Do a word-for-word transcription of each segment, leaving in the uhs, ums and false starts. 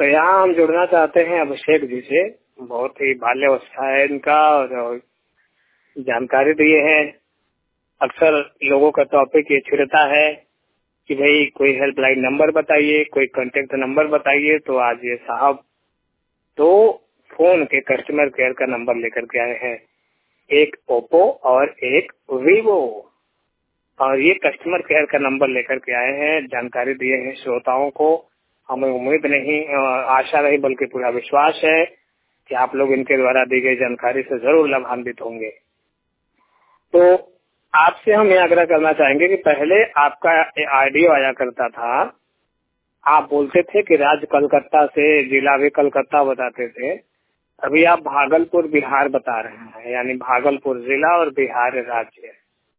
तो यहाँ हम जुड़ना चाहते हैं अभिषेक जी से। बहुत ही बाल्यावस्था है इनका और जानकारी दिए हैं। अक्सर लोगों का टॉपिक ये छिड़ता है कि भाई कोई हेल्पलाइन नंबर बताइए, कोई कांटेक्ट नंबर बताइए। तो आज ये साहब दो फोन के कस्टमर केयर का नंबर लेकर के आए हैं, एक ओप्पो और एक वीवो, और ये कस्टमर केयर का नंबर लेकर के आए हैं। जानकारी दिए हैं श्रोताओं को। हमें उम्मीद नहीं, आशा नहीं बल्कि पूरा विश्वास है कि आप लोग इनके द्वारा दी गई जानकारी से जरूर लाभान्वित होंगे। तो आपसे हम ये आग्रह करना चाहेंगे कि पहले आपका ऑडियो आया करता था, आप बोलते थे कि राज्य कलकत्ता से, जिला भी कलकत्ता बताते थे। अभी आप भागलपुर बिहार बता रहे हैं, यानी भागलपुर जिला और बिहार राज्य।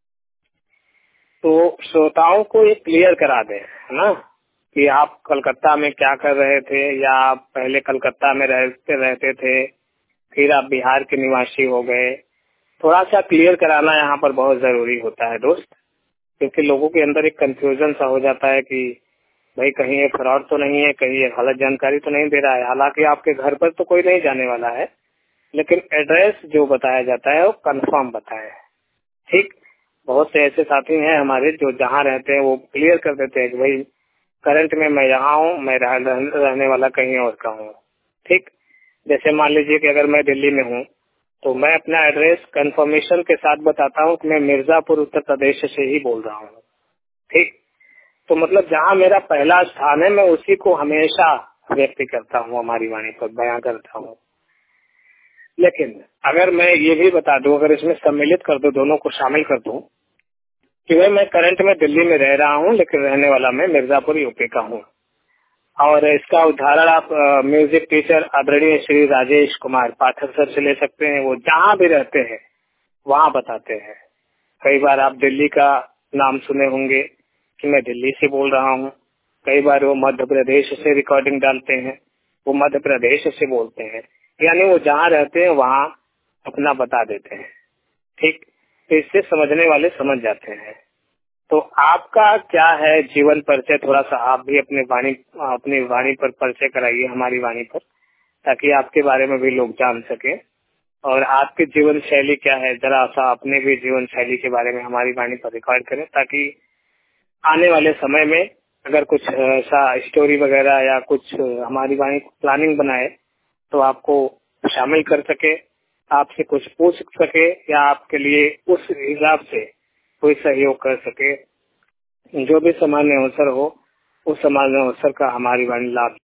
तो श्रोताओं को ये क्लियर करा दें, है ना, कि आप कलकत्ता में क्या कर रहे थे, या आप पहले कलकत्ता में रहते रहते थे, फिर आप बिहार के निवासी हो गए। थोड़ा सा क्लियर कराना यहाँ पर बहुत जरूरी होता है दोस्त, क्योंकि लोगों के अंदर एक कंफ्यूजन सा हो जाता है कि भाई कहीं ये फ्रॉड तो नहीं है, कहीं ये गलत जानकारी तो नहीं दे रहा है। हालांकि आपके घर पर तो कोई नहीं जाने वाला है, लेकिन एड्रेस जो बताया जाता है वो कंफर्म बताए। ठीक, बहुत से ऐसे साथी हैं हमारे जो जहाँ रहते हैं वो क्लियर कर देते हैं कि भाई करंट में मैं यहाँ हूँ, मैं रह, रहने वाला कहीं और का हूँ। ठीक, जैसे मान लीजिए कि अगर मैं दिल्ली में हूँ तो मैं अपना एड्रेस कंफर्मेशन के साथ बताता हूँ कि मैं मिर्जापुर उत्तर प्रदेश से ही बोल रहा हूँ। ठीक, तो मतलब जहाँ मेरा पहला स्थान है मैं उसी को हमेशा व्यक्त करता हूँ, हमारी वाणी पर बयां करता हूँ। लेकिन अगर मैं ये भी बता दूं, अगर इसमें सम्मिलित कर दूं, दोनों को शामिल कर दूं कि भाई मैं करंट में दिल्ली में रह रहा हूँ, लेकिन रहने वाला मैं मिर्जापुर यूपी का हूँ। और इसका उदाहरण आप म्यूजिक टीचर आदरणीय श्री राजेश कुमार पाठक सर से ले सकते हैं। वो जहाँ भी रहते हैं वहाँ बताते हैं। कई बार आप दिल्ली का नाम सुने होंगे कि मैं दिल्ली से बोल रहा हूँ। कई बार वो मध्य प्रदेश से रिकॉर्डिंग डालते हैं, वो मध्य प्रदेश से बोलते हैं, यानी वो जहाँ रहते हैं वहाँ अपना बता देते हैं। ठीक, तो इससे समझने वाले समझ जाते हैं। तो आपका क्या है जीवन परिचय, थोड़ा सा आप भी अपने वाणी अपनी वाणी पर परिचय कराइए, हमारी वाणी पर, ताकि आपके बारे में भी लोग जान सके। और आपकी जीवन शैली क्या है, जरा सा अपने भी जीवन शैली के बारे में हमारी वाणी पर रिकॉर्ड करें, ताकि आने वाले समय में अगर कुछ ऐसा स्टोरी वगैरह या कुछ हमारी वाणी प्लानिंग बनाए तो आपको शामिल कर सके, आपसे कुछ पूछ सके, या आपके लिए उस हिसाब से कोई सहयोग कर सके। जो भी सामान्य अवसर हो, उस सामान्य अवसर का हमारी वाणी लाभ